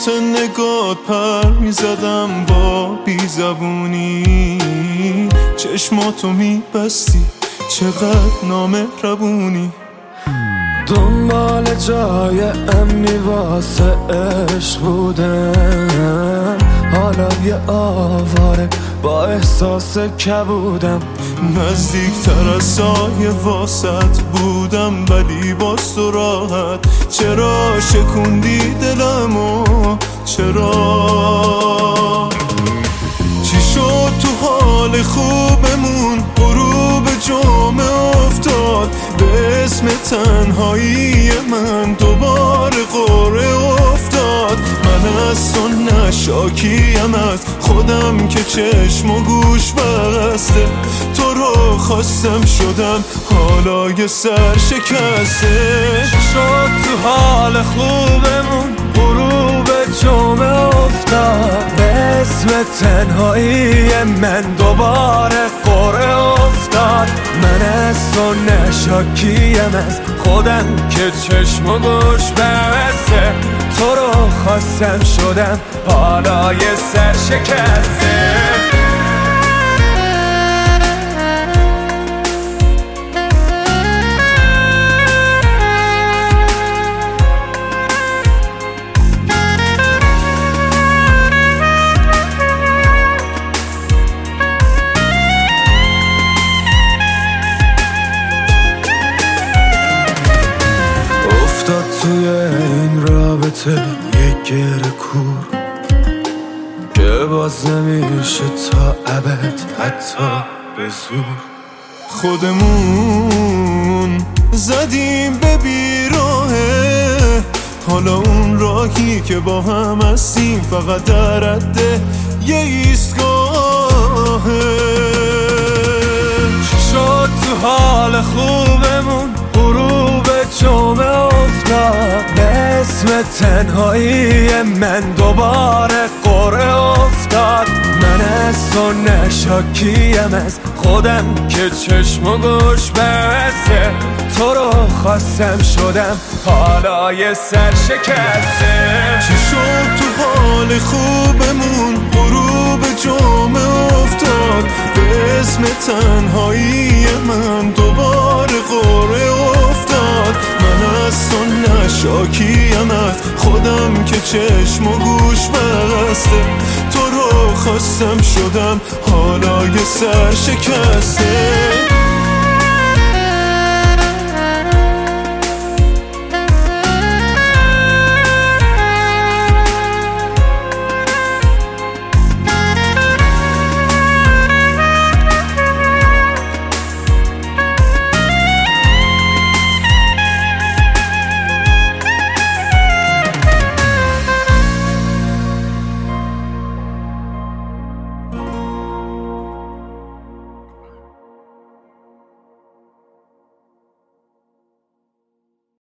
واسه نگات پر میزدم با بیزبونی، چشماتو میبستی چقدر نامهربونی. دنبال جای امنی واسه عشق بودم، حالا یه آواره با احساس کبودم. نزدیکتر از سایه واسط بودم ولی باز تو راحت. چرا شکوندی دلمو؟ چرا؟ چی شد تو حال خوبمون؟ غروب جمعه افتاد به اسم تنهایی من، دوباره قره افتاد. من از تو نشاکیم از خودم که چشم و گوش بسته. تو رو خواستم شدم حالا یه سر شکسته. شد تو حال خوبمون غروب جمعه افتاد به اسم تنهایی من، دوباره قره افتاد. من از تو نشاکیم از خودم که چشم و گوش بسته. تو رو خواستم شدم حالا یه سر شکسته. افتاد توی این رابطه یه گره کور که باز نمیشه تا ابد حتی به زور. خودمون زدیم به بیراهه، حالا اون راهی که با هم هستیم فقط در حد یه ایستگاهه. شد تو حال خوبمون غروب جمعه افتاد به اسم تنهایی من، دوباره قره افتاد. من از تو نشاکیم از خودم که چشم و گوش بسته. تو رو خواستم شدم حالا یه سر شکسته. چی شد تو حال خوبمون؟ غروب جمعه افتاد به اسم تنهایی من، دوباره قره افتاد. من از تو نشاکیم از خودم که چشم و گوش بسته. تو رو خواستم شدم حالا یه سر شکسته.